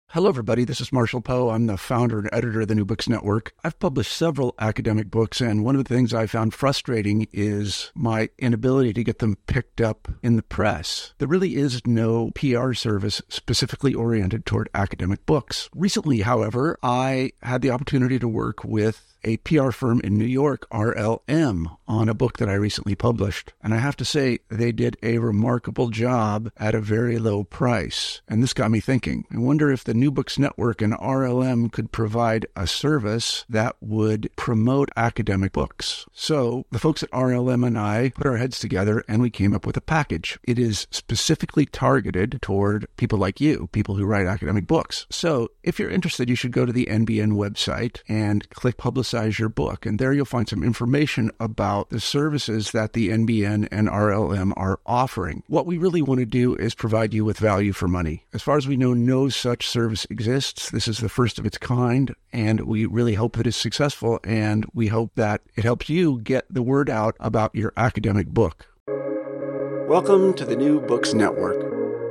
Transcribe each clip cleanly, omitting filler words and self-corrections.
Hello, everybody. This is Marshall Poe. I'm the founder and editor of the New Books Network. I've published several academic books, and one of the things I found frustrating is my inability to get them picked up in the press. There really is no PR service specifically oriented toward academic books. Recently, however, I had the opportunity to work with a PR firm in New York, RLM, on a book that I recently published. And I have to say, they did a remarkable job at a very low price. And this got me thinking. I wonder if the New Books Network and RLM could provide a service that would promote academic books. So the folks at RLM and I put our heads together and we came up with a package. It is specifically targeted toward people like you, people who write academic books. So if you're interested, you should go to the NBN website and click Publicize Your Book. And there you'll find some information about the services that the NBN and RLM are offering. What we really want to do is provide you with value for money. As far as we know, no such service exists. This is the first of its kind, and we really hope that it's successful, and we hope that it helps you get the word out about your academic book. Welcome to the New Books Network.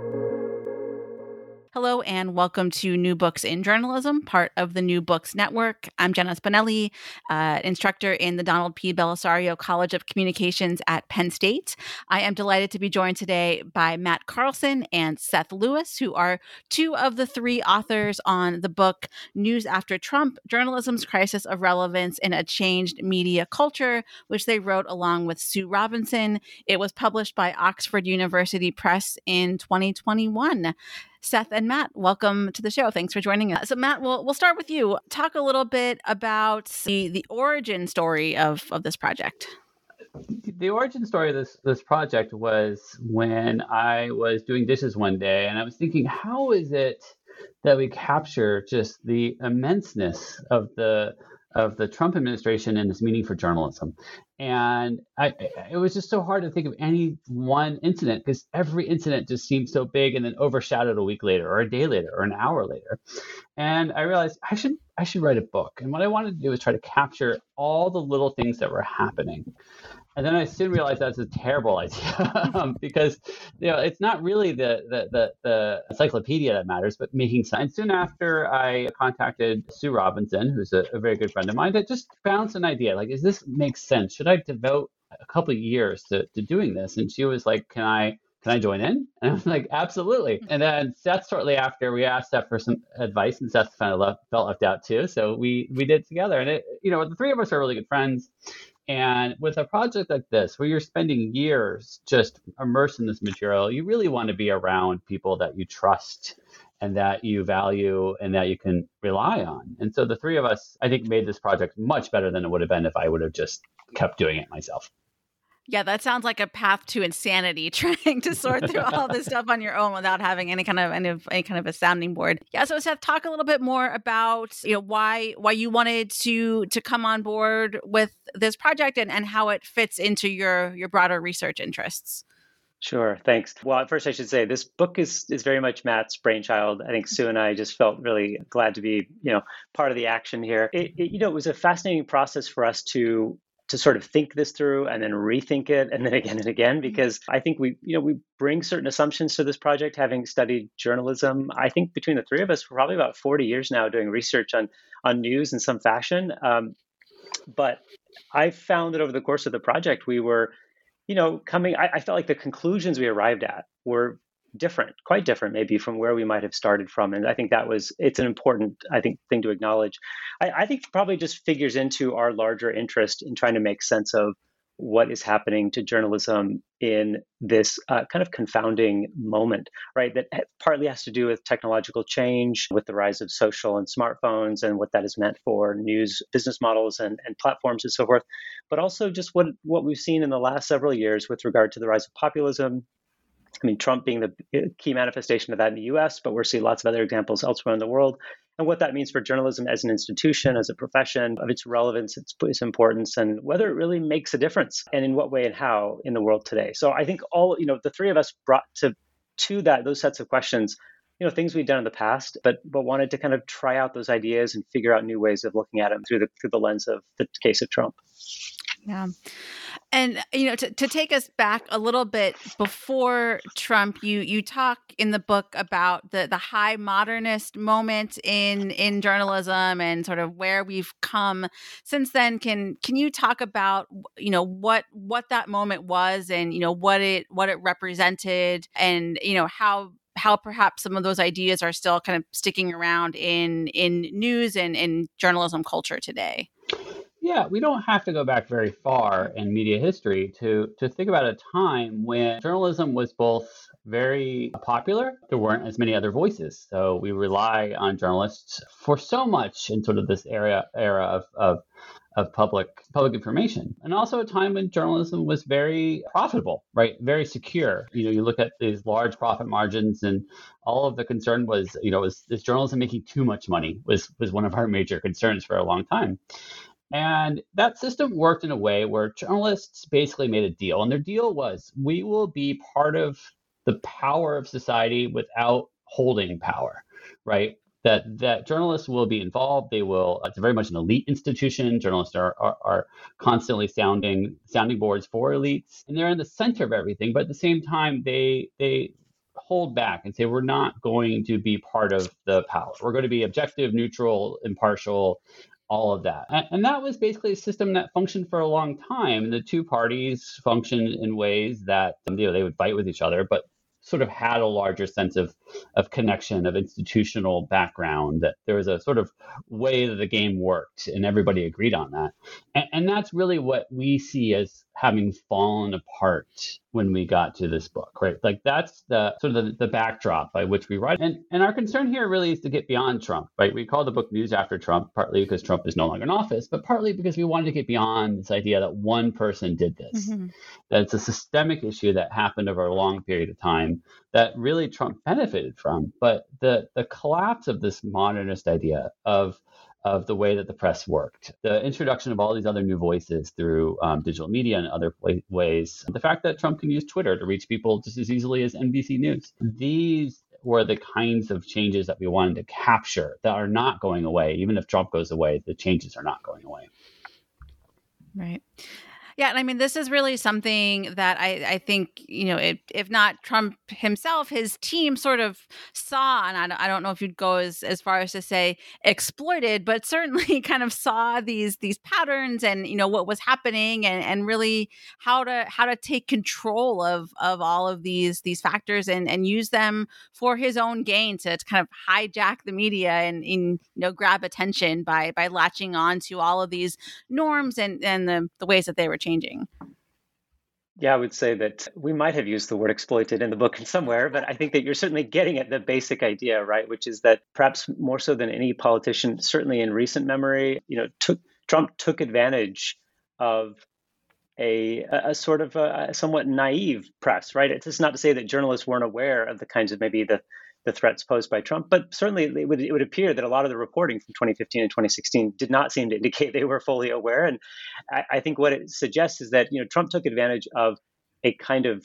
Hello and welcome to New Books in Journalism, part of the New Books Network. I'm Jenna Spinelli, instructor in the Donald P. Bellisario College of Communications at Penn State. I am delighted to be joined today by Matt Carlson and Seth Lewis, who are two of the three authors on the book News After Trump, Journalism's Crisis of Relevance in a Changed Media Culture, which they wrote along with Sue Robinson. It was published by Oxford University Press in 2021. Seth and Matt, welcome to the show. Thanks for joining us. So Matt, we'll start with you. Talk a little bit about the origin story of this project. The origin story of this project was when I was doing dishes one day, and I was thinking, how is it that we capture just the immenseness of the Trump administration and its meaning for journalism? And it was just so hard to think of any one incident because every incident just seemed so big and then overshadowed a week later or a day later or an hour later. And I realized I should write a book. And what I wanted to do was try to capture all the little things that were happening. And then I soon realized that's a terrible idea because it's not really the encyclopedia that matters, but making sense. Soon after, I contacted Sue Robinson, who's a very good friend of mine, that just bounced an idea. Like, does this make sense? Should I devote a couple of years to doing this? And she was like, can I join in? And I was like, absolutely. And then Seth, shortly after, we asked Seth for some advice, and Seth kind of felt left out too. So we did it together. And the three of us are really good friends. And with a project like this, where you're spending years just immersed in this material, you really want to be around people that you trust and that you value and that you can rely on. And so the three of us, I think, made this project much better than it would have been if I would have just kept doing it myself. Yeah, that sounds like a path to insanity, trying to sort through all this stuff on your own without having any kind of a sounding board. Yeah, so Seth, talk a little bit more about why you wanted to come on board with this project and how it fits into your broader research interests. Sure, thanks. Well, first I should say this book is very much Matt's brainchild. I think Sue and I just felt really glad to be part of the action here. It was a fascinating process for us to sort of think this through and then rethink it and then again, because I think we bring certain assumptions to this project, having studied journalism. I think between the three of us, we're probably about 40 years now doing research on news in some fashion. But I found that over the course of the project, we were, I felt like the conclusions we arrived at were quite different maybe from where we might have started from. And I think it's an important, thing to acknowledge. I think probably just figures into our larger interest in trying to make sense of what is happening to journalism in this kind of confounding moment, right? That partly has to do with technological change, with the rise of social and smartphones and what that has meant for news business models and platforms and so forth. But also just what we've seen in the last several years with regard to the rise of populism. I mean, Trump being the key manifestation of that in the US, but we're seeing lots of other examples elsewhere in the world. And what that means for journalism as an institution, as a profession, of its relevance, its importance, and whether it really makes a difference, and in what way and how in the world today. So I think the three of us brought to those sets of questions, things we'd done in the past, but wanted to kind of try out those ideas and figure out new ways of looking at them through the lens of the case of Trump. Yeah. And to take us back a little bit before Trump, you talk in the book about the high modernist moment in journalism and sort of where we've come since then. Can you talk about what that moment was and what it represented and how perhaps some of those ideas are still kind of sticking around in news and in journalism culture today? Yeah, we don't have to go back very far in media history to think about a time when journalism was both very popular. There weren't as many other voices, so we rely on journalists for so much in sort of this era of public information, and also a time when journalism was very profitable, right? Very secure. You look at these large profit margins, and all of the concern was, is journalism making too much money? Was one of our major concerns for a long time. And that system worked in a way where journalists basically made a deal. And their deal was, we will be part of the power of society without holding power, right? That journalists will be involved. They will. It's very much an elite institution. Journalists are constantly sounding boards for elites, and they're in the center of everything. But at the same time, they hold back and say, we're not going to be part of the power. We're going to be objective, neutral, impartial, all of that. And that was basically a system that functioned for a long time. And the two parties functioned in ways that they would fight with each other, but sort of had a larger sense of connection, of institutional background, that there was a sort of way that the game worked, and everybody agreed on that. And that's really what we see as having fallen apart when we got to this book, right? Like that's the sort of the backdrop by which we write. And our concern here really is to get beyond Trump, right? We call the book News After Trump, partly because Trump is no longer in office, but partly because we wanted to get beyond this idea that one person did this, that it's a systemic issue that happened over a long period of time that really Trump benefited from. But the collapse of this modernist idea of the way that the press worked, the introduction of all these other new voices through digital media and other ways, the fact that Trump can use Twitter to reach people just as easily as NBC News. These were the kinds of changes that we wanted to capture that are not going away. Even if Trump goes away, the changes are not going away. Right. Yeah. And I mean, this is really something that I think, if not Trump himself, his team sort of saw, and I don't know if you'd go as far as to say exploited, but certainly kind of saw these patterns and, what was happening and really how to take control of all of these factors and use them for his own gain to kind of hijack the media and grab attention by latching on to all of these norms and the ways that they were changing. Yeah, I would say that we might have used the word exploited in the book somewhere, but I think that you're certainly getting at the basic idea, right? Which is that perhaps more so than any politician, certainly in recent memory, Trump took advantage of a sort of a somewhat naive press, right? It's just not to say that journalists weren't aware of the kinds of maybe the threats posed by Trump, but certainly it would appear that a lot of the reporting from 2015 and 2016 did not seem to indicate they were fully aware. And I think what it suggests is that Trump took advantage of a kind of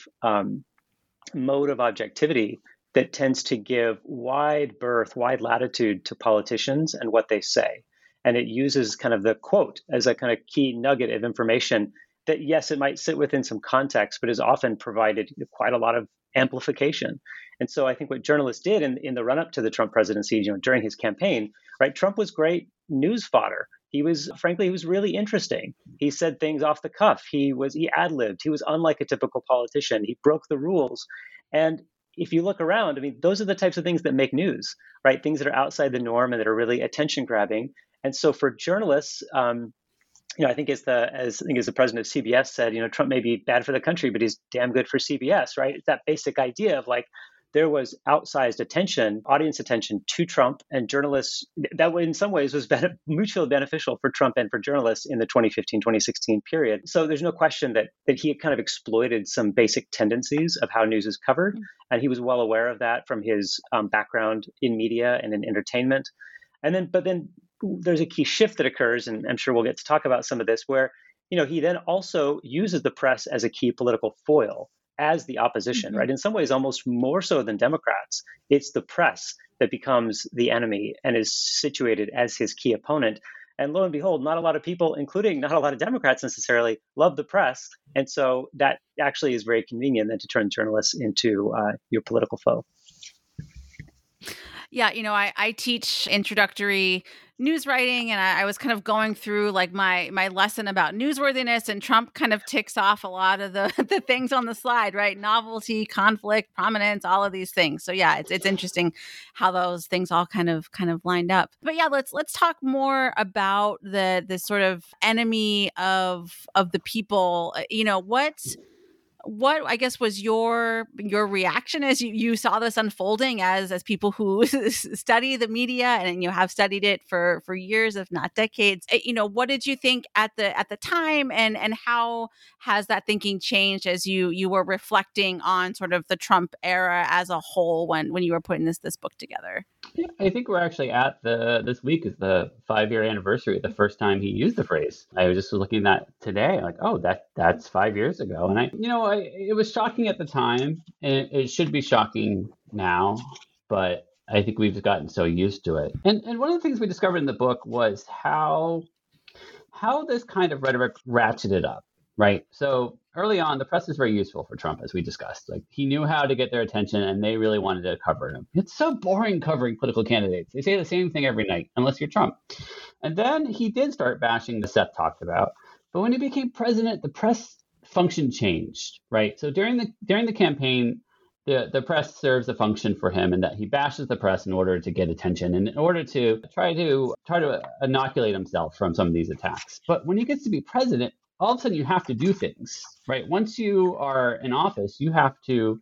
mode of objectivity that tends to give wide latitude to politicians and what they say. And it uses kind of the quote as a kind of key nugget of information that, yes, it might sit within some context, but is often provided quite a lot of amplification. And so I think what journalists did in the run-up to the Trump presidency, during his campaign, right, Trump was great news fodder. He was really interesting. He said things off the cuff. He ad-libbed. He was unlike a typical politician. He broke the rules. And if you look around, I mean, those are the types of things that make news, right? Things that are outside the norm and that are really attention-grabbing. And so for journalists, I think as the president of CBS said, Trump may be bad for the country, but he's damn good for CBS, right? It's that basic idea of like, there was outsized attention, audience attention to Trump, and journalists that in some ways was mutually beneficial for Trump and for journalists in the 2015-2016 period. So there's no question that he had kind of exploited some basic tendencies of how news is covered. And he was well aware of that from his background in media and in entertainment. But then there's a key shift that occurs, and I'm sure we'll get to talk about some of this, where he then also uses the press as a key political foil, as the opposition, right? In some ways, almost more so than Democrats. It's the press that becomes the enemy and is situated as his key opponent. And lo and behold, not a lot of people, including not a lot of Democrats necessarily, love the press. And so that actually is very convenient then to turn journalists into your political foe. Yeah, I teach introductory news writing, and I was kind of going through like my lesson about newsworthiness, and Trump kind of ticks off a lot of the the things on the slide, right? Novelty, conflict, prominence, all of these things. So yeah, it's interesting how those things all kind of lined up. But yeah, let's talk more about the sort of enemy of the people. What I guess was your reaction as you saw this unfolding as people who study the media and have studied it for years, if not decades? What did you think at the time, and how has that thinking changed as you were reflecting on sort of the Trump era as a whole when you were putting this book together? Yeah, I think we're actually at this week is the 5-year anniversary of the first time he used the phrase. I was just looking at today, like, oh, that's 5 years ago. And it was shocking at the time, and it should be shocking now, but I think we've gotten so used to it. And one of the things we discovered in the book was how this kind of rhetoric ratcheted up, right? So early on, the press is very useful for Trump, as we discussed. Like, he knew how to get their attention, and they really wanted to cover him. It's so boring covering political candidates. They say the same thing every night, unless you're Trump. And then he did start bashing the Seth talked about. But when he became president, the press function changed, right? So during the campaign, the press serves a function for him, and that he bashes the press in order to get attention and in order to try to inoculate himself from some of these attacks. But when he gets to be president, all of a sudden you have to do things, right? Once you are in office, you have to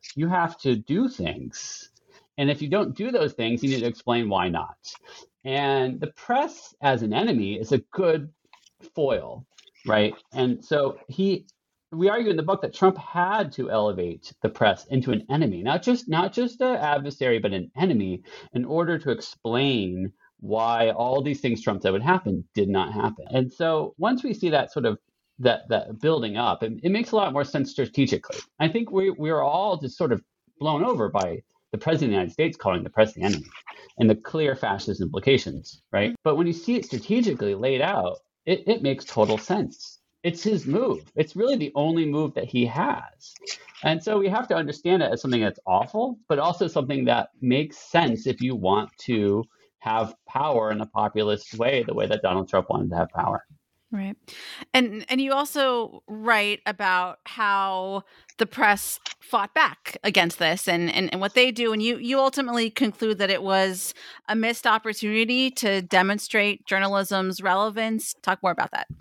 do things. And if you don't do those things, you need to explain why not. And the press as an enemy is a good foil, right? And so we argue in the book that Trump had to elevate the press into an enemy, not just an adversary, but an enemy, in order to explain why all these things Trump said would happen did not happen. And so once we see that sort of that building up, it makes a lot more sense strategically. I think we are all just sort of blown over by the president of the United States calling the press the enemy and the clear fascist implications, right? But when you see it strategically laid out, it makes total sense. It's his move. It's really the only move that he has. And so we have to understand it as something that's awful, but also something that makes sense if you want to have power in a populist way, the way that Donald Trump wanted to have power. Right. And you also write about how the press fought back against this and what they do. And you ultimately conclude that it was a missed opportunity to demonstrate journalism's relevance. Talk more about that.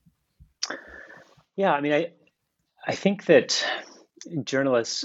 Yeah, I mean, I think that journalists,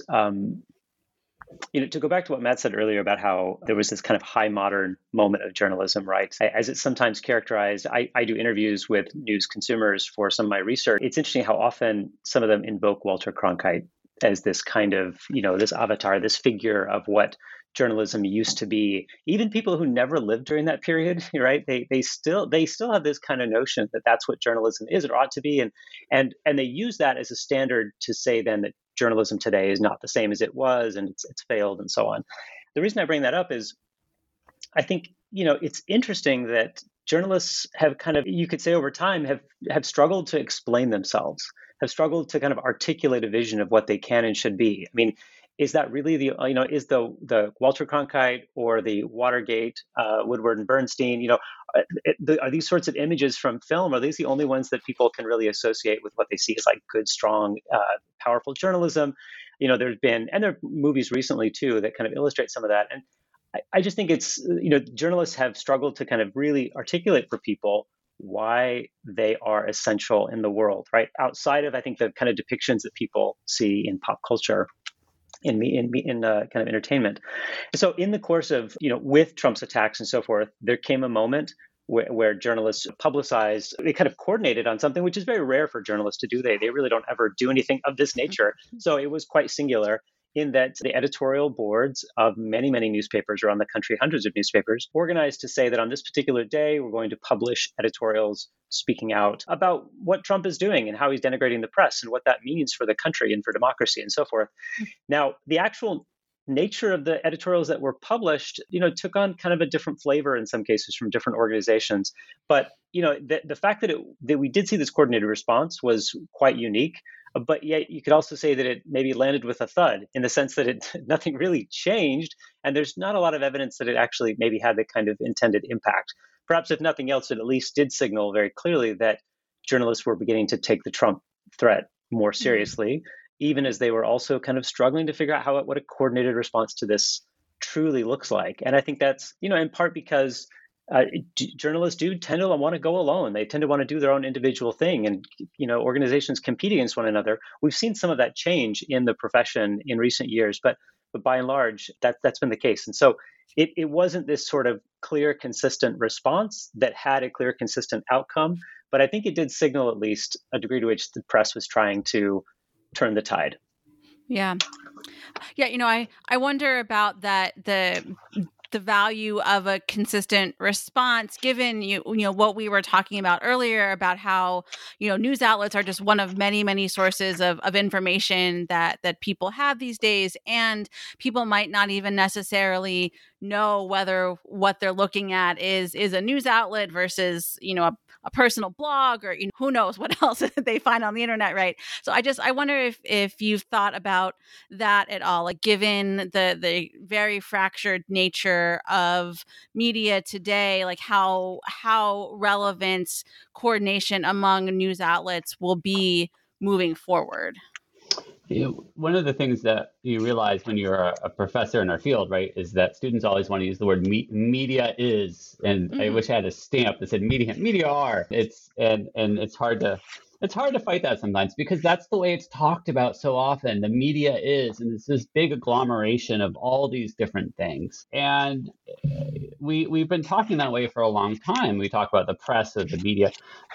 to go back to what Matt said earlier about how there was this kind of high modern moment of journalism, right? As it's sometimes characterized, I do interviews with news consumers for some of my research. It's interesting how often some of them invoke Walter Cronkite as this kind of, this avatar, this figure of what journalism used to be. Even people who never lived during that period, right? They still have this kind of notion that that's what journalism is or ought to be, and they use that as a standard to say then that journalism today is not the same as it was, and it's failed, and so on. The reason I bring that up is, I think it's interesting that journalists have kind of, you could say over time, have struggled to explain themselves, have struggled to kind of articulate a vision of what they can and should be. I mean, is that really is the Walter Cronkite or the Watergate, Woodward and Bernstein, are these sorts of images from film, are these the only ones that people can really associate with what they see as like good, strong, powerful journalism? There's been, and there are movies recently too that kind of illustrate some of that. And I just think it's, journalists have struggled to kind of really articulate for people why they are essential in the world, right? Outside of, I think, the kind of depictions that people see in pop culture, in kind of entertainment. So in the course of, with Trump's attacks and so forth, there came a moment where journalists publicized, they kind of coordinated on something, which is very rare for journalists to do. They really don't ever do anything of this nature. So it was quite singular in that the editorial boards of many, many newspapers around the country, hundreds of newspapers, organized to say that on this particular day, we're going to publish editorials speaking out about what Trump is doing and how he's denigrating the press and what that means for the country and for democracy and so forth. Now, the actual nature of the editorials that were published, took on kind of a different flavor in some cases from different organizations. But, the fact that we did see this coordinated response was quite unique. But yet you could also say that it maybe landed with a thud in the sense that nothing really changed. And there's not a lot of evidence that it actually maybe had the kind of intended impact. Perhaps if nothing else, it at least did signal very clearly that journalists were beginning to take the Trump threat more seriously, even as they were also kind of struggling to figure out what a coordinated response to this truly looks like. And I think that's, in part because journalists do tend to want to go alone. They tend to want to do their own individual thing. And, organizations compete against one another. We've seen some of that change in the profession in recent years, but by and large, that's been the case. And so it wasn't this sort of clear, consistent response that had a clear, consistent outcome. But I think it did signal at least a degree to which the press was trying to turn the tide. Yeah. I wonder about that, the value of a consistent response, given what we were talking about earlier about how news outlets are just one of many, many sources of information that people have these days, and people might not even necessarily know whether what they're looking at is a news outlet versus a personal blog, or who knows what else they find on the internet, right? So I wonder if you've thought about that at all, like given the very fractured nature of media today, like how relevant coordination among news outlets will be moving forward. One of the things that you realize when you're a professor in our field, right, is that students always want to use the word media is, and I wish I had a stamp that said media are. It's hard to fight that sometimes, because that's the way it's talked about so often. The media is, and it's this big agglomeration of all these different things. And we've been talking that way for a long time. We talk about the press or the media.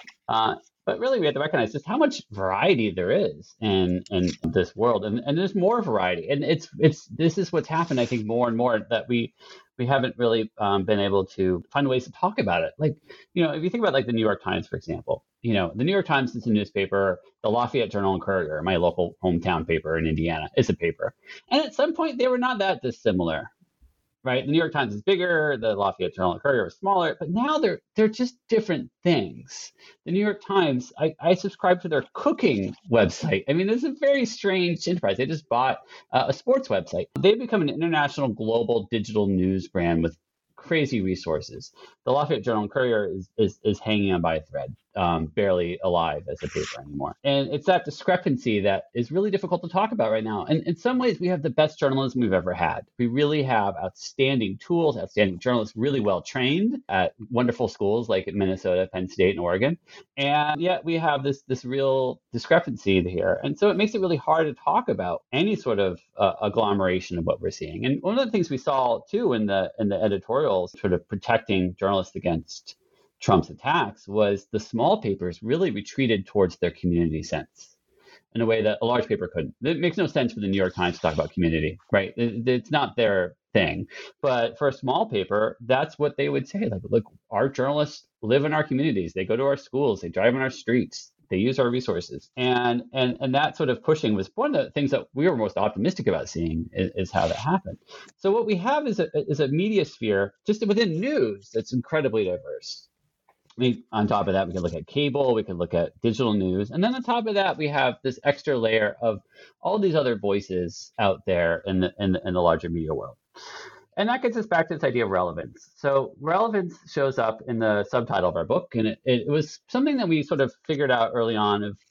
But really, we have to recognize just how much variety there is in this world, and there's more variety. And this is what's happened, I think, more and more, that we haven't really been able to find ways to talk about it. Like, if you think about like the New York Times, for example, the New York Times is a newspaper. The Lafayette Journal and Courier, my local hometown paper in Indiana, is a paper. And at some point, they were not that dissimilar. Right, the New York Times is bigger, the Lafayette Journal and Courier is smaller, but now they're just different things. The New York Times, I subscribe to their cooking website. I mean, this is a very strange enterprise. They just bought a sports website. They've become an international, global digital news brand with crazy resources. The Lafayette Journal and Courier is hanging on by a thread, barely alive as a paper anymore. And it's that discrepancy that is really difficult to talk about right now. And in some ways, we have the best journalism we've ever had. We really have outstanding tools, outstanding journalists, really well trained at wonderful schools like at Minnesota, Penn State, and Oregon. And yet we have this real discrepancy here. And so it makes it really hard to talk about any sort of agglomeration of what we're seeing. And one of the things we saw too in the editorials sort of protecting journalists against Trump's attacks was the small papers really retreated towards their community sense in a way that a large paper couldn't. It makes no sense for the New York Times to talk about community, right? It's not their thing. But for a small paper, that's what they would say. Like, look, our journalists live in our communities. They go to our schools. They drive on our streets. They use our resources. And that sort of pushing was one of the things that we were most optimistic about seeing is how that happened. So what we have is a media sphere just within news that's incredibly diverse. I mean, on top of that, we can look at cable, we can look at digital news. And then on top of that, we have this extra layer of all these other voices out there in the larger media world. And that gets us back to this idea of relevance. So relevance shows up in the subtitle of our book, and it was something that we sort of figured out early on of,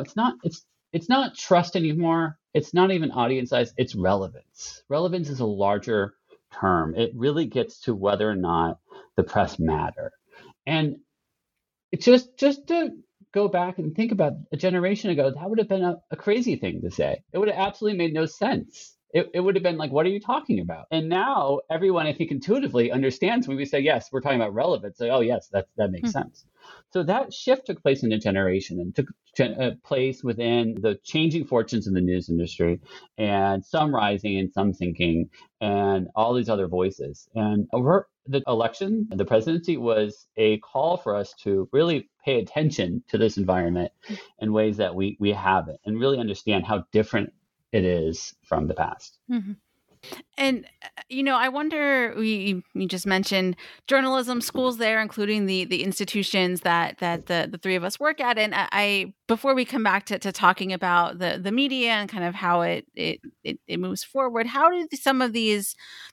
it's not trust anymore. It's not even audience size. It's relevance. Relevance is a larger term. It really gets to whether or not the press matter. And it's just to go back and think about a generation ago, that would have been a crazy thing to say. It would have absolutely made no sense. It would have been like, what are you talking about? And now everyone, I think, intuitively understands when we say, yes, we're talking about relevance. Like, oh, yes, that makes sense. So that shift took place in a generation and took place within the changing fortunes in the news industry, and some rising and some sinking, and all these other voices. And over the election, the presidency was a call for us to really pay attention to this environment in ways that we haven't, and really understand how different it is from the past. Mm-hmm. And, I wonder, you just mentioned journalism schools there, including the institutions that the three of us work at. And I before we come back to talking about the media and kind of how it moves forward, how do some of these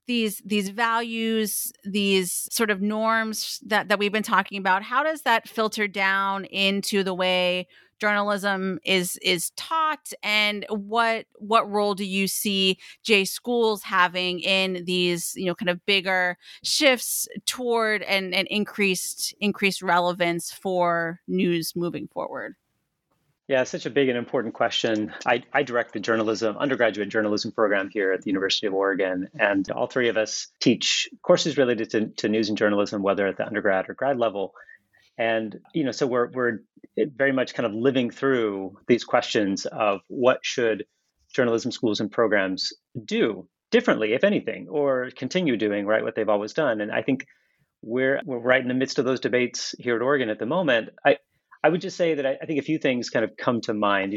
values, these sort of norms that we've been talking about, how does that filter down into the way journalism is taught, and what role do you see J schools having in these kind of bigger shifts toward an increased relevance for news moving forward? Yeah, it's such a big and important question. I direct the undergraduate journalism program here at the University of Oregon, and all three of us teach courses related to news and journalism, whether at the undergrad or grad level. And so we're very much kind of living through these questions of what should journalism schools and programs do differently, if anything, or continue doing what they've always done. And I think we're right in the midst of those debates here at Oregon at the moment. I would just say that I think a few things kind of come to mind.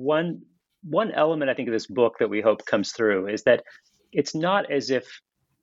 One element I think of this book that we hope comes through is that it's not as if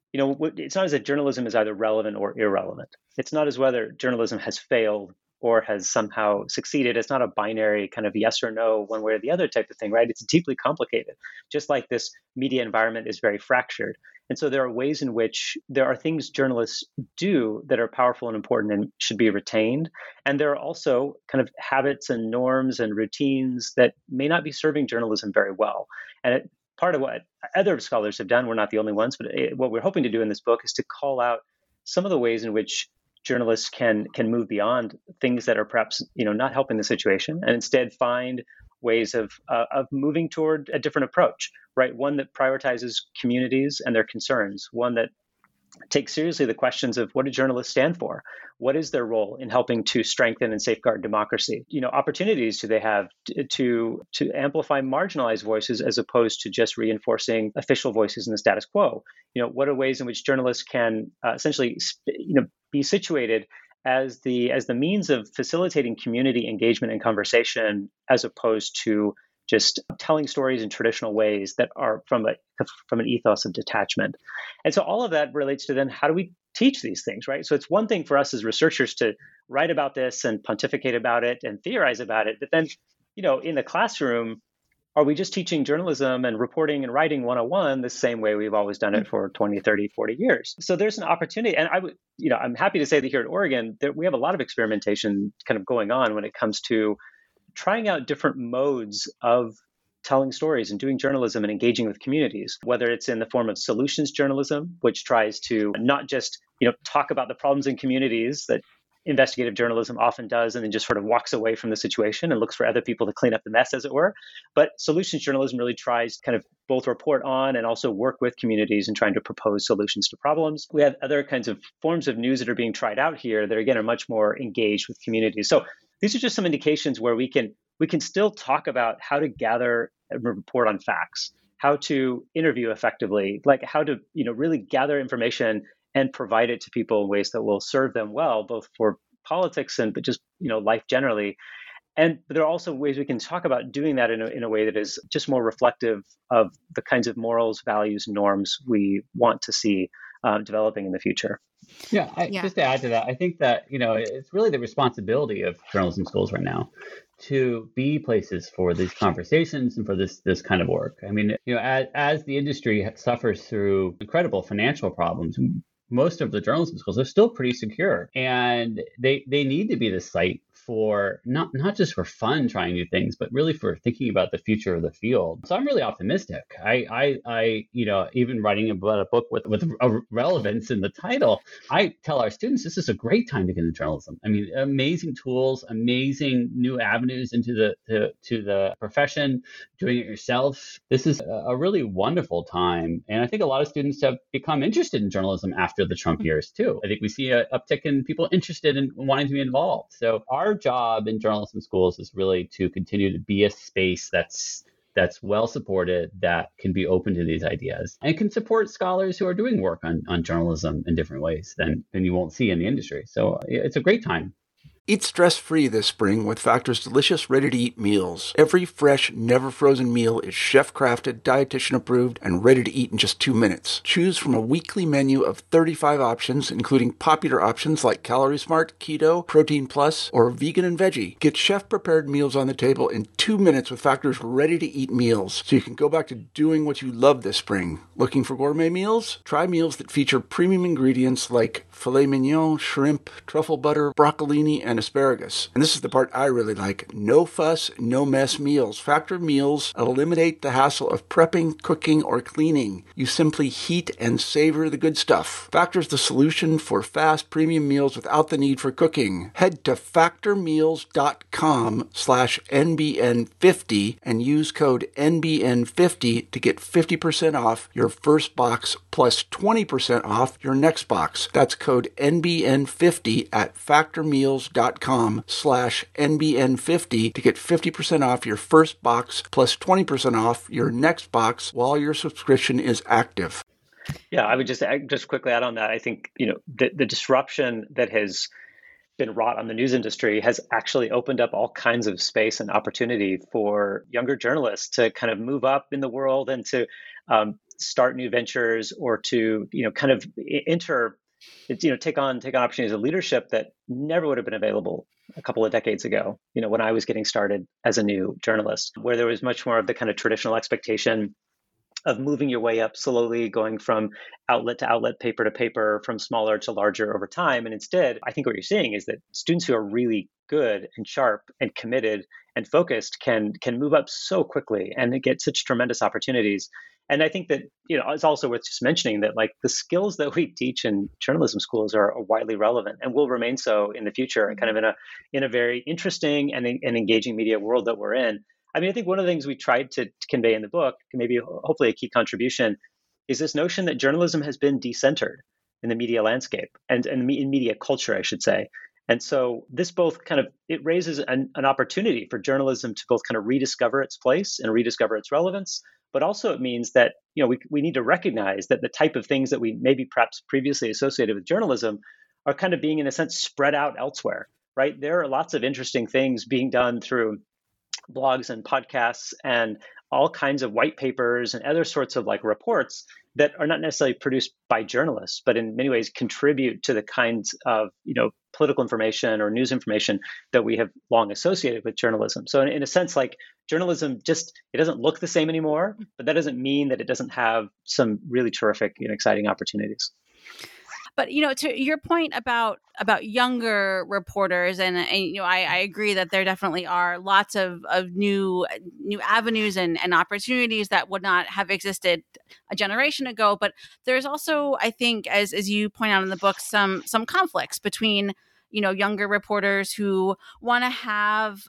it's not as if journalism is either relevant or irrelevant. It's not as whether journalism has failed or has somehow succeeded. It's not a binary kind of yes or no, one way or the other type of thing, right? It's deeply complicated, just like this media environment is very fractured. And so there are ways in which there are things journalists do that are powerful and important and should be retained. And there are also kind of habits and norms and routines that may not be serving journalism very well. And part of what other scholars have done, we're not the only ones, but what we're hoping to do in this book is to call out some of the ways in which journalists can move beyond things that are perhaps not helping the situation, and instead find ways of moving toward a different approach, right? One that prioritizes communities and their concerns, one that takes seriously the questions of what do journalists stand for? What is their role in helping to strengthen and safeguard democracy? Opportunities do they have to amplify marginalized voices as opposed to just reinforcing official voices in the status quo? What are ways in which journalists can essentially be situated as the means of facilitating community engagement and conversation, as opposed to just telling stories in traditional ways that are from an ethos of detachment. And so all of that relates to then how do we teach these things, right? So it's one thing for us as researchers to write about this and pontificate about it and theorize about it. But then, in the classroom, are we just teaching journalism and reporting and writing 101 the same way we've always done it for 20, 30, 40 years? So there's an opportunity. And I'm happy to say that here at Oregon, that we have a lot of experimentation kind of going on when it comes to trying out different modes of telling stories and doing journalism and engaging with communities, whether it's in the form of solutions journalism, which tries to not just, talk about the problems in communities that investigative journalism often does, and then just sort of walks away from the situation and looks for other people to clean up the mess, as it were. But solutions journalism really tries kind of both report on and also work with communities in trying to propose solutions to problems. We have other kinds of forms of news that are being tried out here that, again, are much more engaged with communities. So these are just some indications where we can still talk about how to gather and report on facts, how to interview effectively, like how to really gather information and provide it to people in ways that will serve them well, both for politics and but just life generally. And there are also ways we can talk about doing that in a way that is just more reflective of the kinds of morals, values, norms we want to see developing in the future. Just to add to that, I think that it's really the responsibility of journalism schools right now to be places for these conversations and for this kind of work. I mean, as the industry suffers through incredible financial problems, most of the journalism schools are still pretty secure, and they need to be the site for not just for fun trying new things, but really for thinking about the future of the field. So I'm really optimistic. I even writing about a book with a relevance in the title, I tell our students this is a great time to get into journalism. I mean, amazing tools, amazing new avenues into the profession, doing it yourself. This is a really wonderful time. And I think a lot of students have become interested in journalism after the Trump years too. I think we see an uptick in people interested in wanting to be involved. So our job in journalism schools is really to continue to be a space that's well supported, that can be open to these ideas, and can support scholars who are doing work on journalism in different ways than you won't see in the industry. So it's a great time. Eat stress-free this spring with Factor's delicious, ready-to-eat meals. Every fresh, never-frozen meal is chef-crafted, dietitian-approved, and ready to eat in just 2 minutes. Choose from a weekly menu of 35 options, including popular options like Calorie Smart, Keto, Protein Plus, or Vegan and Veggie. Get chef-prepared meals on the table in 2 minutes with Factor's ready-to-eat meals, so you can go back to doing what you love this spring. Looking for gourmet meals? Try meals that feature premium ingredients like filet mignon, shrimp, truffle butter, broccolini, and asparagus. And this is the part I really like. No fuss, no mess meals. Factor meals eliminate the hassle of prepping, cooking, or cleaning. You simply heat and savor the good stuff. Factor's the solution for fast premium meals without the need for cooking. Head to factormeals.com/NBN50 and use code NBN50 to get 50% off your first box plus 20% off your next box. That's code NBN50 at factormeals.com/NBN50 to get 50% off your first box plus 20% off your next box while your subscription is active. Yeah, I would just quickly add on that. I think, the disruption that has been wrought on the news industry has actually opened up all kinds of space and opportunity for younger journalists to kind of move up in the world and to start new ventures, or to kind of take on opportunities of leadership that never would have been available a couple of decades ago, when I was getting started as a new journalist, where there was much more of the kind of traditional expectation of moving your way up slowly, going from outlet to outlet, paper to paper, from smaller to larger over time. And instead, I think what you're seeing is that students who are really good and sharp and committed and focused can move up so quickly and they get such tremendous opportunities. And I think that, it's also worth just mentioning that, like, the skills that we teach in journalism schools are widely relevant and will remain so in the future, and kind of in a very interesting and engaging media world that we're in. I mean, I think one of the things we tried to convey in the book, maybe hopefully a key contribution, is this notion that journalism has been decentered in the media landscape and in media culture, I should say. And so this both kind of, it raises an opportunity for journalism to both kind of rediscover its place and rediscover its relevance. But also it means that, we need to recognize that the type of things that we maybe perhaps previously associated with journalism are kind of being, in a sense, spread out elsewhere, right? There are lots of interesting things being done through blogs and podcasts and all kinds of white papers and other sorts of like reports that are not necessarily produced by journalists, but in many ways contribute to the kinds of, political information or news information that we have long associated with journalism. So in a sense, like, journalism it doesn't look the same anymore, but that doesn't mean that it doesn't have some really terrific and exciting opportunities. But, to your point about younger reporters, and I agree that there definitely are lots of new avenues and opportunities that would not have existed a generation ago. But there's also, I think, as you point out in the book, some conflicts between younger reporters who want to have,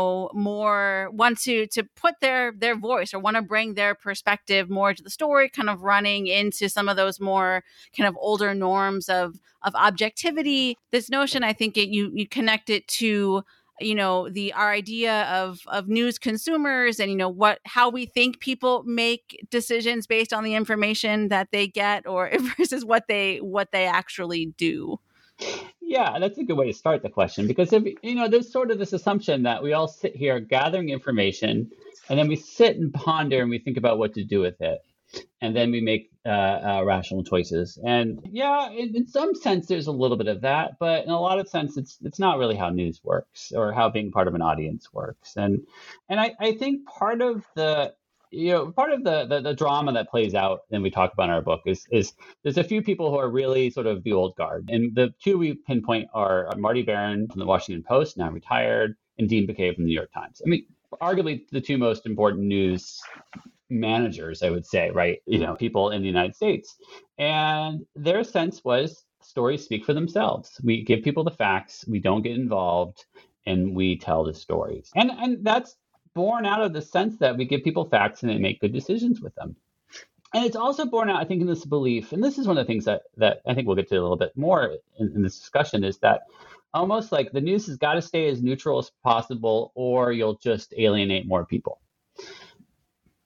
want to put their voice or want to bring their perspective more to the story, kind of running into some of those more kind of older norms of objectivity. This notion, I think you connect it to, our idea of news consumers and, how we think people make decisions based on the information that they get, or versus what they actually do. Yeah, that's a good way to start the question, because there's sort of this assumption that we all sit here gathering information, and then we sit and ponder and we think about what to do with it, and then we make rational choices. And yeah, in some sense, there's a little bit of that, but in a lot of sense, it's not really how news works or how being part of an audience works. And I think part of the drama that plays out and we talk about in our book is there's a few people who are really sort of the old guard. And the two we pinpoint are Marty Baron from the Washington Post, now retired, and Dean Baquet from the New York Times. I mean, arguably the two most important news managers, I would say, right? People in the United States. And their sense was stories speak for themselves. We give people the facts, we don't get involved, and we tell the stories. And that's born out of the sense that we give people facts and they make good decisions with them. And it's also born out, I think, in this belief, and this is one of the things that I think we'll get to a little bit more in this discussion, is that almost like the news has got to stay as neutral as possible, or you'll just alienate more people.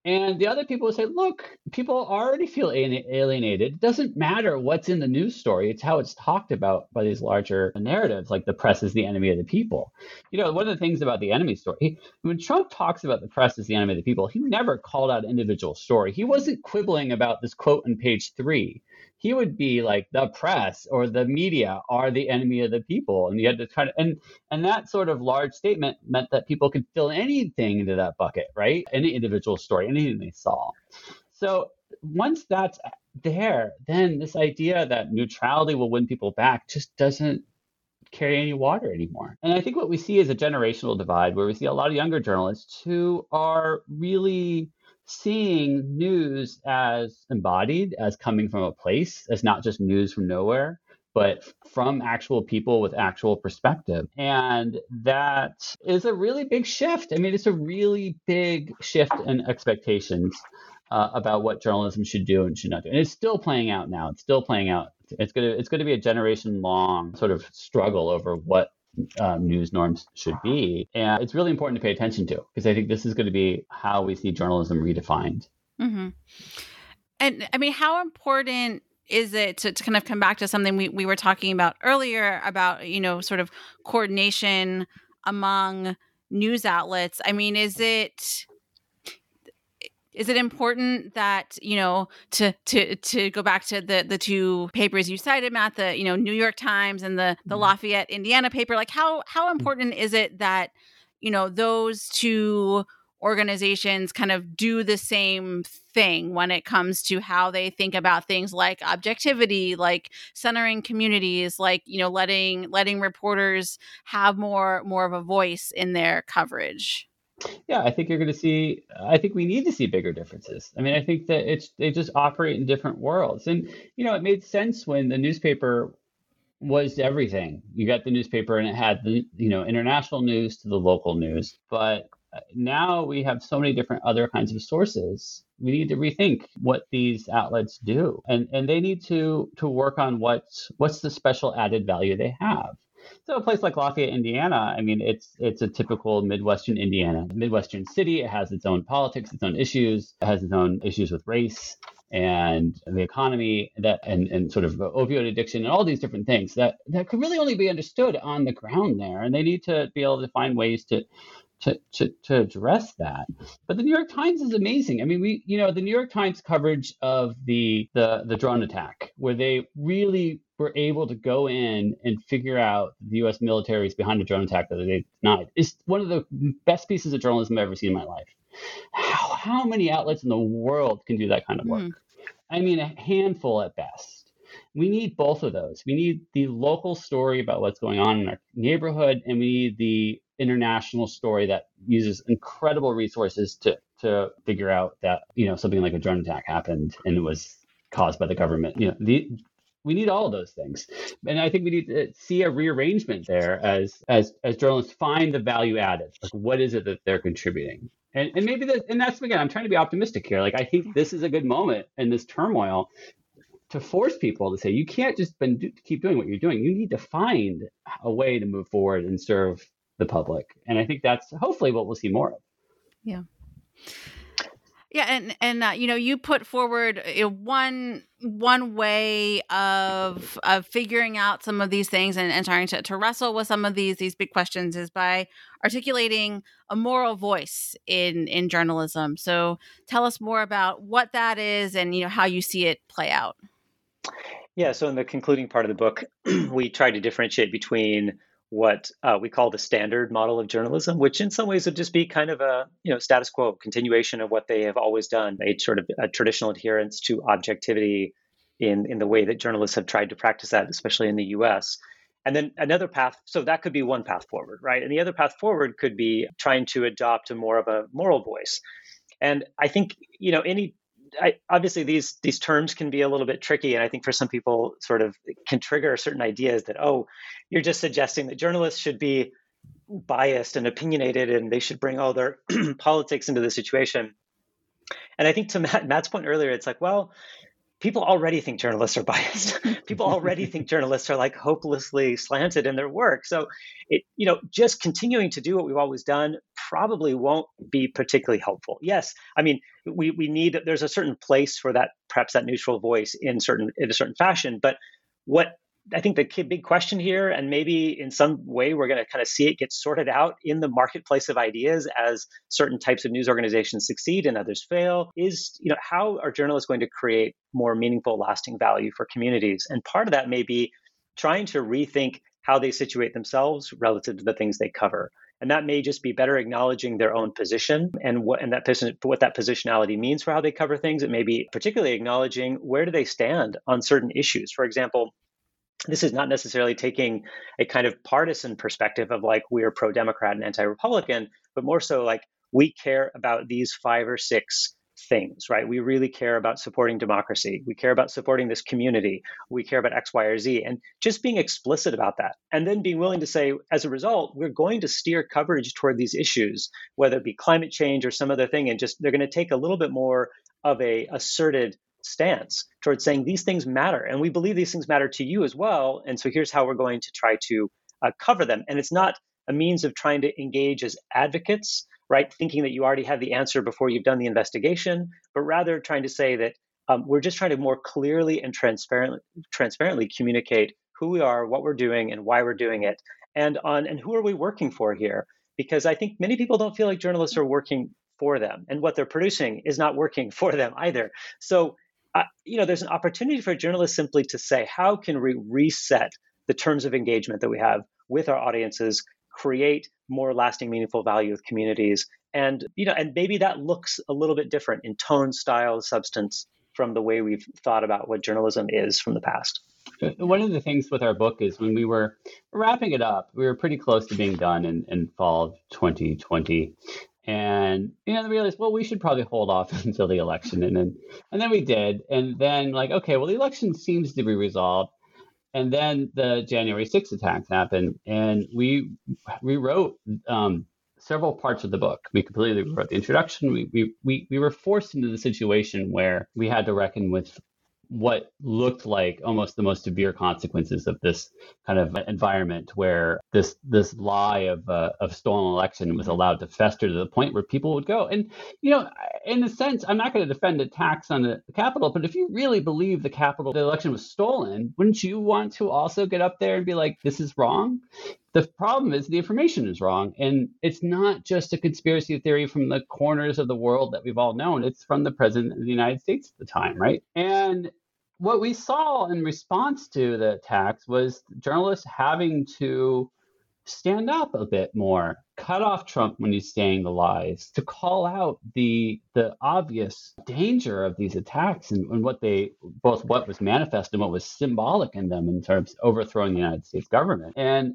And the other people would say, look, people already feel alienated. It doesn't matter what's in the news story. It's how it's talked about by these larger narratives, like the press is the enemy of the people. One of the things about the enemy story, when Trump talks about the press as the enemy of the people, he never called out individual story. He wasn't quibbling about this quote on page 3. He would be like, the press or the media are the enemy of the people. And you had to kind of, and that sort of large statement meant that people could fill anything into that bucket, right? Any individual story, anything they saw. So once that's there, then this idea that neutrality will win people back just doesn't carry any water anymore. And I think what we see is a generational divide where we see a lot of younger journalists who are really seeing news as embodied, as coming from a place, as not just news from nowhere, but from actual people with actual perspective. And that is a really big shift. I mean, it's a really big shift in expectations about what journalism should do and should not do. And it's still playing out now. It's still playing out. It's going to be a generation long sort of struggle over what news norms should be. And it's really important to pay attention to, because I think this is going to be how we see journalism redefined. Mm-hmm. And I mean, how important is it to kind of come back to something we were talking about earlier about, sort of coordination among news outlets? I mean, is it important that, to go back to the two papers you cited, Matt, the, New York Times and the Lafayette, Indiana paper, like how important is it that, those two organizations kind of do the same thing when it comes to how they think about things like objectivity, like centering communities, like, letting reporters have more of a voice in their coverage? Yeah, I think we need to see bigger differences. I mean, I think that they just operate in different worlds. And, it made sense when the newspaper was everything. You got the newspaper and it had the, international news to the local news. But now we have so many different other kinds of sources. We need to rethink what these outlets do. And they need to work on what's the special added value they have. So a place like Lafayette, Indiana, I mean, it's a typical Midwestern Indiana, Midwestern city. It has its own politics, its own issues. It has its own issues with race and the economy and sort of opioid addiction and all these different things that could really only be understood on the ground there. And they need to be able to find ways to address that. But the New York Times is amazing. I mean, the New York Times coverage of the drone attack, where they really were able to go in and figure out the U.S. military is behind the drone attack that they denied, is one of the best pieces of journalism I've ever seen in my life. How many outlets in the world can do that kind of work? I mean, a handful at best. We need both of those. We need the local story about what's going on in our neighborhood, and we need the international story that uses incredible resources to figure out that, something like a drone attack happened and it was caused by the government. We need all of those things. And I think we need to see a rearrangement there as journalists find the value added. Like, what is it that they're contributing? And maybe that's, again, I'm trying to be optimistic here. Like, I think this is a good moment in this turmoil to force people to say, you can't just keep doing what you're doing. You need to find a way to move forward and serve the public. And I think that's hopefully what we'll see more of. Yeah. Yeah, and you put forward one way of figuring out some of these things and starting to wrestle with some of these big questions is by articulating a moral voice in journalism. So tell us more about what that is and how you see it play out. Yeah, so in the concluding part of the book, we try to differentiate between what we call the standard model of journalism, which in some ways would just be kind of a status quo continuation of what they have always done, a sort of a traditional adherence to objectivity in the way that journalists have tried to practice that, especially in the US. And then another path, so that could be one path forward, right? And the other path forward could be trying to adopt a more of a moral voice. And I think, obviously these terms can be a little bit tricky. And I think for some people sort of can trigger certain ideas that, oh, you're just suggesting that journalists should be biased and opinionated and they should bring all their politics into the situation. And I think to Matt's point earlier, it's like, well, people already think journalists are biased. People already think journalists are like hopelessly slanted in their work. So just continuing to do what we've always done probably won't be particularly helpful. Yes, I mean, we need, there's a certain place for that, perhaps that neutral voice in a certain fashion. But what I think the big question here, and maybe in some way we're going to kind of see it get sorted out in the marketplace of ideas as certain types of news organizations succeed and others fail, is how are journalists going to create more meaningful, lasting value for communities? And part of that may be trying to rethink how they situate themselves relative to the things they cover. And that may just be better acknowledging their own position and what that positionality means for how they cover things. It may be particularly acknowledging where do they stand on certain issues. For example, this is not necessarily taking a kind of partisan perspective of like we're pro-Democrat and anti-Republican, but more so like we care about these 5 or 6 things, right? We really care about supporting democracy. We care about supporting this community. We care about X, Y, or Z, and just being explicit about that. And then being willing to say, as a result, we're going to steer coverage toward these issues, whether it be climate change or some other thing. And just they're going to take a little bit more of a asserted stance towards saying these things matter. And we believe these things matter to you as well. And so here's how we're going to try to cover them. And it's not a means of trying to engage as advocates, right? Thinking that you already have the answer before you've done the investigation, but rather trying to say that we're just trying to more clearly and transparently communicate who we are, what we're doing, and why we're doing it, and who are we working for here? Because I think many people don't feel like journalists are working for them, and what they're producing is not working for them either. So there's an opportunity for journalists simply to say, how can we reset the terms of engagement that we have with our audiences, create more lasting, meaningful value with communities, and maybe that looks a little bit different in tone, style, substance from the way we've thought about what journalism is from the past. One of the things with our book is when we were wrapping it up, we were pretty close to being done in fall of 2020. And we realized, well, we should probably hold off until the election, and then we did, and then okay, well, the election seems to be resolved, and then the January 6th attacks happened, and we rewrote several parts of the book. We completely rewrote the introduction. We were forced into the situation where we had to reckon with what looked like almost the most severe consequences of this kind of environment, where this lie of stolen election was allowed to fester to the point where people would go. And in a sense, I'm not going to defend attacks on the Capitol, but if you really believe the election was stolen, wouldn't you want to also get up there and be like, this is wrong? The problem is the information is wrong. And it's not just a conspiracy theory from the corners of the world that we've all known. It's from the president of the United States at the time, right? And what we saw in response to the attacks was journalists having to stand up a bit more, cut off Trump when he's saying the lies, to call out the obvious danger of these attacks and what was manifest and what was symbolic in them in terms of overthrowing the United States government. And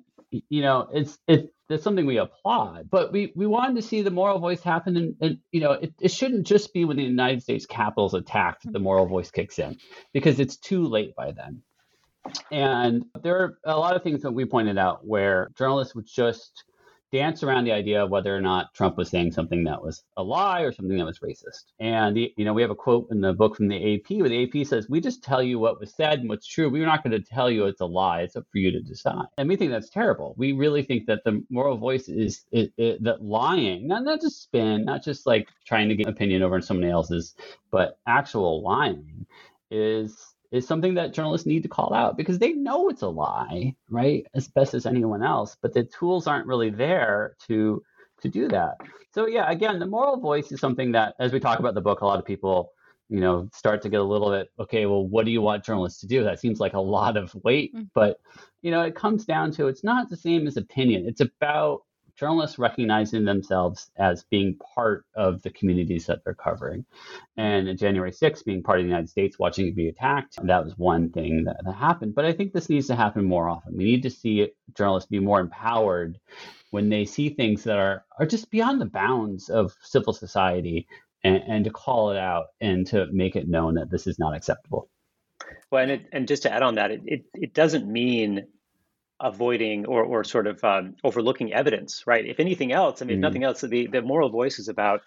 it's something we applaud, but we wanted to see the moral voice happen. And it shouldn't just be when the United States Capitol is attacked that the moral voice kicks in, because it's too late by then. And there are a lot of things that we pointed out where journalists would just dance around the idea of whether or not Trump was saying something that was a lie or something that was racist. And, we have a quote in the book from the AP where the AP says, we just tell you what was said and what's true. We're not going to tell you it's a lie. It's up for you to decide. And we think that's terrible. We really think that the moral voice is that lying, not just spin, not just like trying to get an opinion over someone else's, but actual lying is something that journalists need to call out, because they know it's a lie, right? As best as anyone else, but the tools aren't really there to do that. So yeah, again, the moral voice is something that, as we talk about the book, a lot of people, start to get a little bit, okay, well, what do you want journalists to do? That seems like a lot of weight, but it comes down to, it's not the same as opinion. It's about journalists recognizing themselves as being part of the communities that they're covering. And in January 6th, being part of the United States, watching it be attacked, that was one thing that happened. But I think this needs to happen more often. We need to see journalists be more empowered when they see things that are just beyond the bounds of civil society, and to call it out and to make it known that this is not acceptable. Well, and just to add on that, it doesn't mean avoiding or sort of overlooking evidence, right? If anything else, if nothing else, the moral voice is about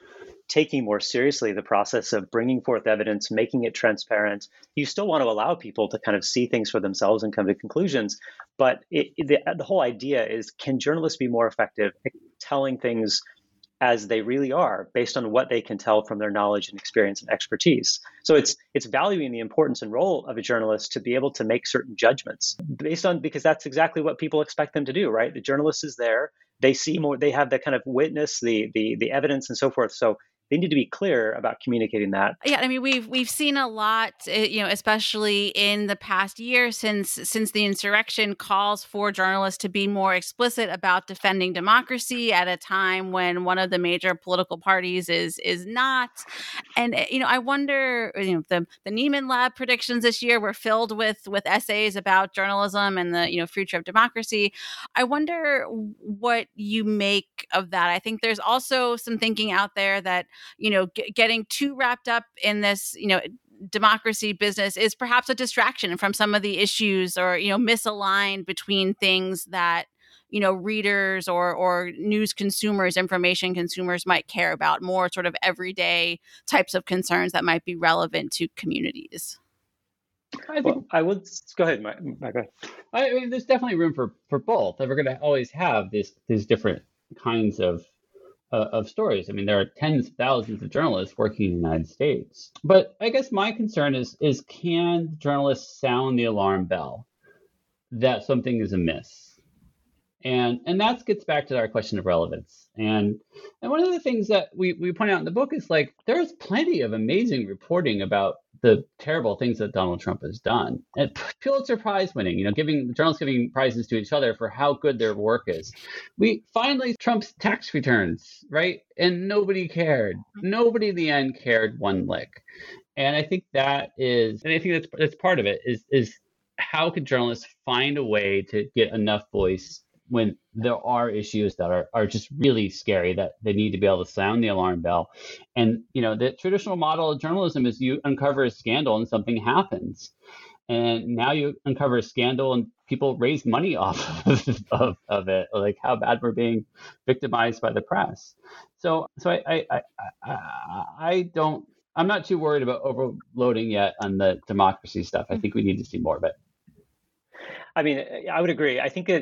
taking more seriously the process of bringing forth evidence, making it transparent. You still want to allow people to kind of see things for themselves and come to conclusions. But the whole idea is, can journalists be more effective at telling things as they really are, based on what they can tell from their knowledge and experience and expertise? So it's valuing the importance and role of a journalist to be able to make certain judgments because that's exactly what people expect them to do, right? The journalist is there. They see more, they have the kind of witness, the evidence and so forth. So they need to be clear about communicating that. Yeah, I mean, we've seen a lot, especially in the past year since the insurrection, calls for journalists to be more explicit about defending democracy at a time when one of the major political parties is not. And I wonder, the Nieman Lab predictions this year were filled with essays about journalism and the future of democracy. I wonder what you make of that. I think there's also some thinking out there that getting too wrapped up in this, democracy business is perhaps a distraction from some of the issues, or, misaligned between things that, readers or news consumers, information consumers might care about, more sort everyday types of concerns that might be relevant to communities. I would go ahead, Mike. I mean, there's definitely room for both. We're going to always have these different kinds of stories. I mean, there are tens of thousands of journalists working in the United States. But I guess my concern is can journalists sound the alarm bell that something is amiss? And that gets back to our question of relevance. And one of the things that we point out in the book is, like, there's plenty of amazing reporting about the terrible things that Donald Trump has done. And Pulitzer Prize winning, journalists giving prizes to each other for how good their work is. Trump's tax returns, right? And nobody cared. Nobody in the end cared one lick. And I think that's part of it is how can journalists find a way to get enough voice when there are issues that are just really scary, that they need to be able to sound the alarm bell. And, the traditional model of journalism is you uncover a scandal and something happens. And now you uncover a scandal and people raise money off of it, like how bad we're being victimized by the press. So I'm not too worried about overloading yet on the democracy stuff. I think we need to see more of it. I mean, I would agree. I think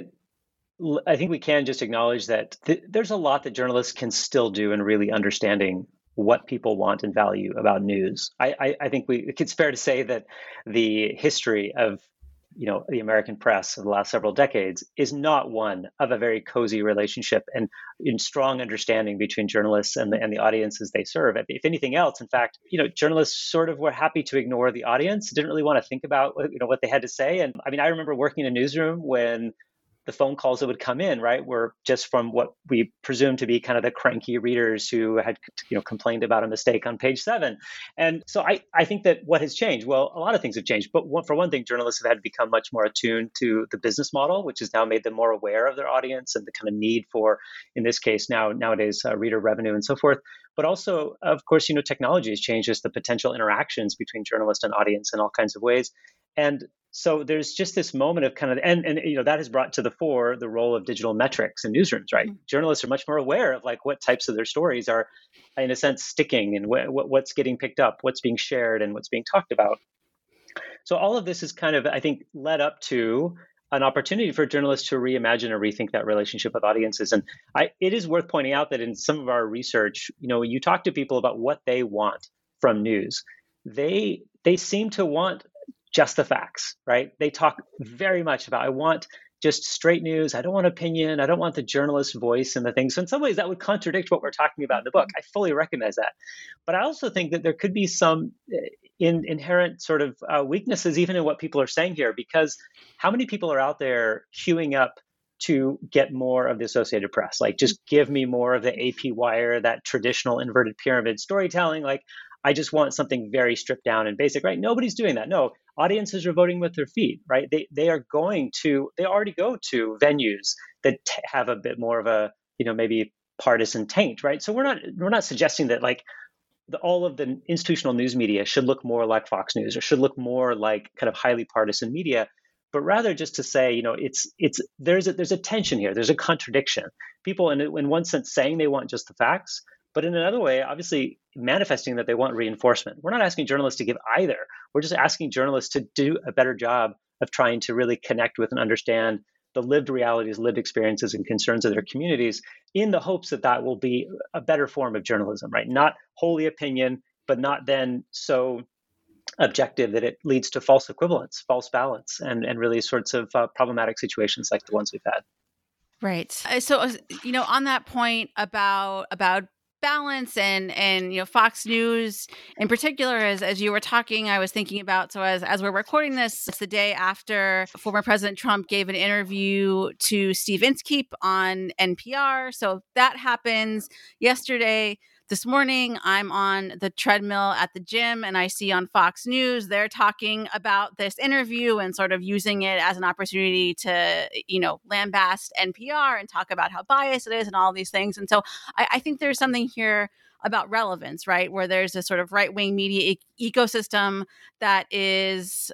we can just acknowledge that there's a lot that journalists can still do in really understanding what people want and value about news. I think it's fair to say that the history of the American press of the last several decades is not one of a very cozy relationship and in strong understanding between journalists and the audiences they serve. If anything else, in fact, journalists sort of were happy to ignore the audience, didn't really want to think about what they had to say. And I mean, I remember working in a newsroom when the phone calls that would come in, right, were just from what we presume to be kind of the cranky readers who had, complained about a mistake on page 7. And so I think that what has changed, well, a lot of things have changed. But for one thing, journalists have had to become much more attuned to the business model, which has now made them more aware of their audience and the kind of need for, in this case, nowadays, reader revenue and so forth. But also, of course, technology has changed just the potential interactions between journalist and audience in all kinds of ways. And so there's just this moment of kind of, and that has brought to the fore the role of digital metrics in newsrooms, right? Mm-hmm. Journalists are much more aware of like what types of their stories are, in a sense, sticking, and what's getting picked up, what's being shared, and what's being talked about. So all of this is kind of, I think, led up to an opportunity for journalists to reimagine or rethink that relationship with audiences. And it is worth pointing out that in some of our research, when you talk to people about what they want from news, they seem to want just the facts, right? They talk very much about, I want just straight news. I don't want opinion. I don't want the journalist's voice and the things. So in some ways that would contradict what we're talking about in the book. I fully recognize that. But I also think that there could be some inherent sort of weaknesses even in what people are saying here, because how many people are out there queuing up to get more of the Associated Press? Like, just give me more of the AP Wire, that traditional inverted pyramid storytelling. Like, I just want something very stripped down and basic, right? Nobody's doing that. No, audiences are voting with their feet, right? They already go to venues that have a bit more of a, maybe partisan taint, right? So we're not suggesting that like all of the institutional news media should look more like Fox News or should look more like kind of highly partisan media, but rather just to say, there's a tension here. There's a contradiction. People in one sense saying they want just the facts, but in another way, obviously manifesting that they want reinforcement. We're not asking journalists to give either. We're just asking journalists to do a better job of trying to really connect with and understand the lived realities, lived experiences, and concerns of their communities in the hopes that that will be a better form of journalism, right? Not wholly opinion, but not then so objective that it leads to false equivalence, false balance, and really sorts of problematic situations like the ones we've had. Right. So, on that point about balance and Fox News in particular, as you were talking, I was thinking about, so as we're recording this, it's the day after former President Trump gave an interview to Steve Inskeep on NPR. So that happens yesterday. This morning, I'm on the treadmill at the gym and I see on Fox News, they're talking about this interview and sort of using it as an opportunity to, lambast NPR and talk about how biased it is and all these things. And so I think there's something here about relevance, right? Where there's a sort of right-wing media ecosystem that is,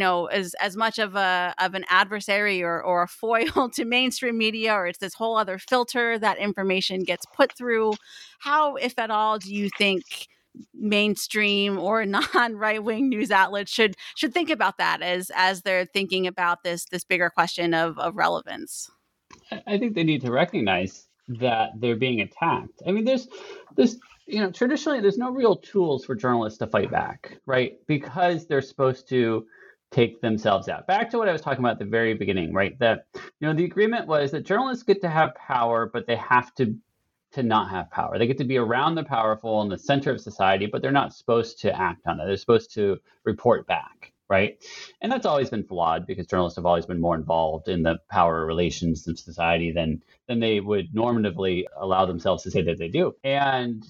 as much of an adversary or a foil to mainstream media, or it's this whole other filter that information gets put through. How, if at all, do you think mainstream or non-right-wing news outlets should think about that as they're thinking about this bigger question of relevance? I think they need to recognize that they're being attacked. I mean, there's traditionally there's no real tools for journalists to fight back, right? Because they're supposed to take themselves out. Back to what I was talking about at the very beginning, right? That, the agreement was that journalists get to have power, but they have to not have power. They get to be around the powerful in the center of society, but they're not supposed to act on it. They're supposed to report back, right? And that's always been flawed because journalists have always been more involved in the power relations of society than they would normatively allow themselves to say that they do. And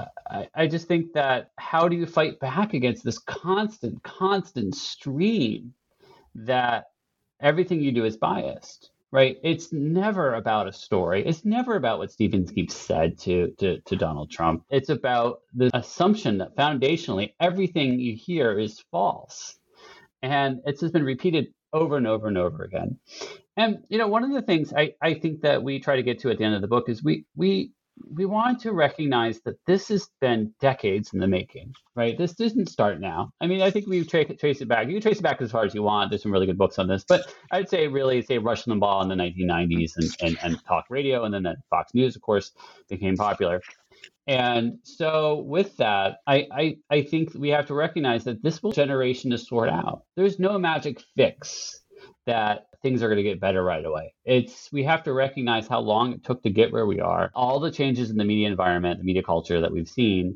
I just think that how do you fight back against this constant stream that everything you do is biased? Right. It's never about a story. It's never about what Steve Inskeep said to Donald Trump. It's about the assumption that foundationally everything you hear is false. And it's just been repeated over and over and over again. And, one of the things I think that we try to get to at the end of the book is we want to recognize that this has been decades in the making, right? This didn't start now. I mean, I think we trace it back. You can trace it back as far as you want. There's some really good books on this, but I'd say Rush Limbaugh in the 1990s and talk radio, and then Fox News, of course, became popular. And so with that, I think we have to recognize that this will generation to sort out. There's no magic fix that things are going to get better right away. We have to recognize how long it took to get where we are, all the changes in the media environment, the media culture that we've seen,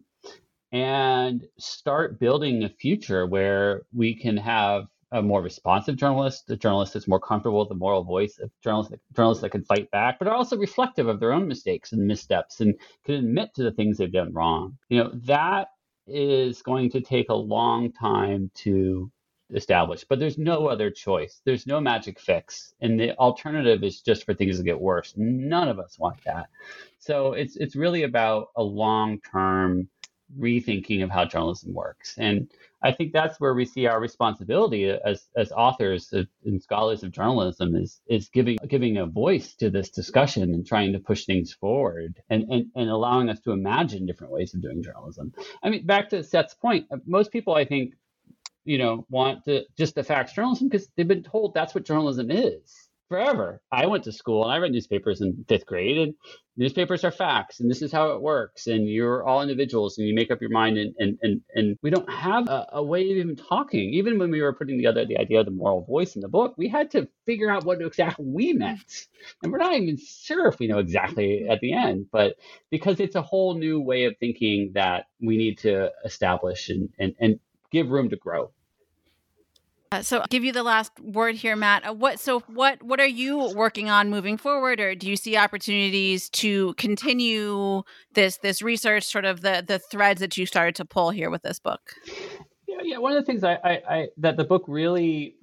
and start building a future where we can have a more responsive journalist, a journalist that's more comfortable with the moral voice, a journalists that can fight back, but are also reflective of their own mistakes and missteps and can admit to the things they've done wrong. That is going to take a long time to establish, but there's no other choice. There's no magic fix, and the alternative is just for things to get worse. None of us want that. So it's really about a long-term rethinking of how journalism works, and I think that's where we see our responsibility as authors and scholars of journalism is giving a voice to this discussion and trying to push things forward and allowing us to imagine different ways of doing journalism. I mean, back to Seth's point, most people, I think, want to just the facts journalism because they've been told that's what journalism is forever. I went to school and I read newspapers in 5th grade, and newspapers are facts, and this is how it works, and you're all individuals, and you make up your mind, and we don't have a way of even talking. Even when we were putting together the idea of the moral voice in the book, we had to figure out what exactly we meant, and we're not even sure if we know exactly at the end, but because it's a whole new way of thinking that we need to establish and give room to grow. So I'll give you the last word here, Matt. What are you working on moving forward, or do you see opportunities to continue this research, sort of the threads that you started to pull here with this book? Yeah. One of the things I that the book really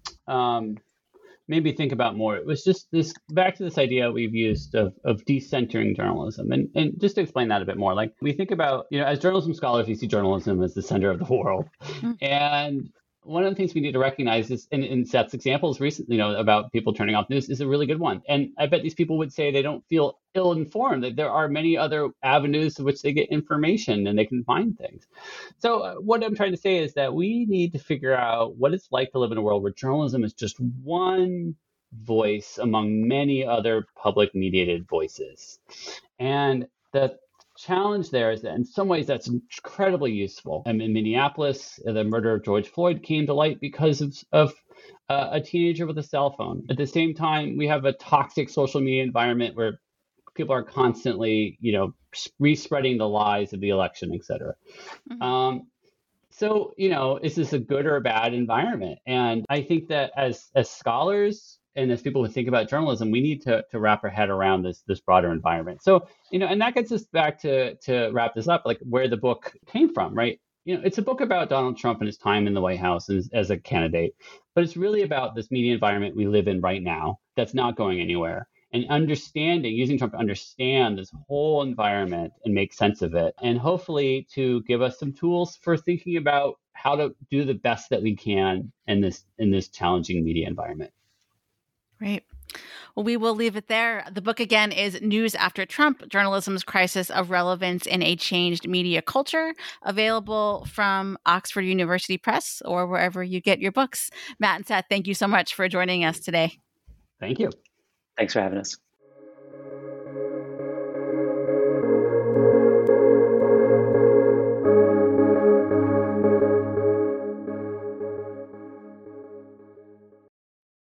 made me think about more, it was just this back to this idea we've used of decentering journalism, and just to explain that a bit more. Like, we think about, as journalism scholars, we see journalism as the center of the world, and one of the things we need to recognize is, in Seth's examples recently, about people turning off news, is a really good one. And I bet these people would say they don't feel ill-informed, that there are many other avenues to which they get information and they can find things. So what I'm trying to say is that we need to figure out what it's like to live in a world where journalism is just one voice among many other public mediated voices. And the challenge there is that in some ways that's incredibly useful. In Minneapolis, the murder of George Floyd came to light because of a teenager with a cell phone. At the same time, we have a toxic social media environment where people are constantly, respreading the lies of the election, et cetera. Mm-hmm. So, is this a good or a bad environment? And I think that as scholars and as people who think about journalism, we need to wrap our head around this broader environment. So, and that gets us back to wrap this up, like where the book came from, right? It's a book about Donald Trump and his time in the White House as a candidate, but it's really about this media environment we live in right now that's not going anywhere. And using Trump to understand this whole environment and make sense of it, and hopefully to give us some tools for thinking about how to do the best that we can in this challenging media environment. Great. Well, we will leave it there. The book again is News After Trump: Journalism's Crisis of Relevance in a Changed Media Culture, available from Oxford University Press or wherever you get your books. Matt and Seth, thank you so much for joining us today. Thank you. Thanks for having us.